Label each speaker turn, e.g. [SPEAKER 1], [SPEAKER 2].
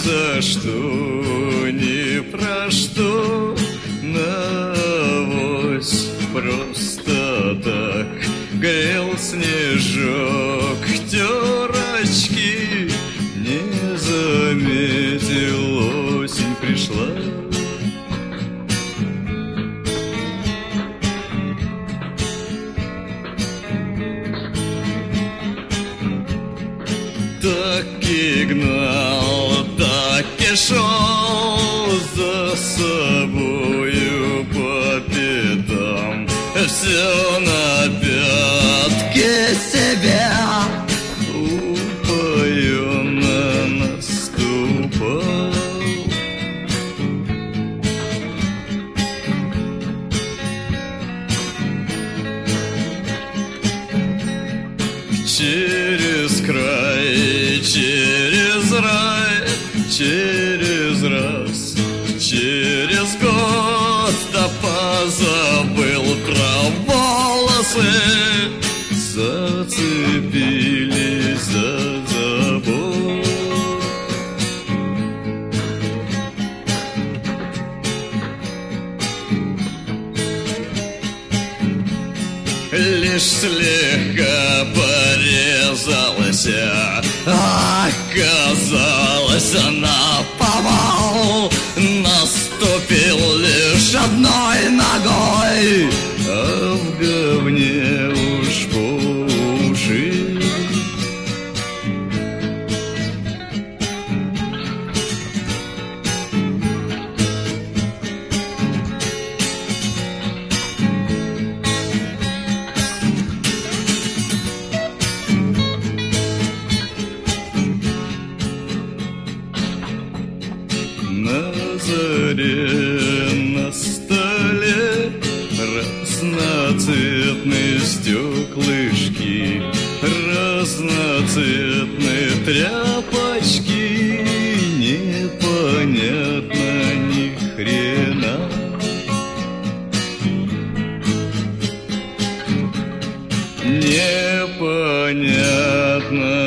[SPEAKER 1] за что, ни про что, навось просто так грел снежок, терочки, не заметил, осень пришла. Так и гнал, так и шел за собою по пятам, все на пятки себя упоенно наступал. Через край, через рай, через раз, через год, да позабыл про волосы, зацепились за забор. Лишь слегка порезалась, оказалось, наповал. Наступил лишь одной ногой, а в говне уж по уши. На заре на столе разноцветные стеклышки, разноцветные тряпочки, непонятно ни хрена. Непонятно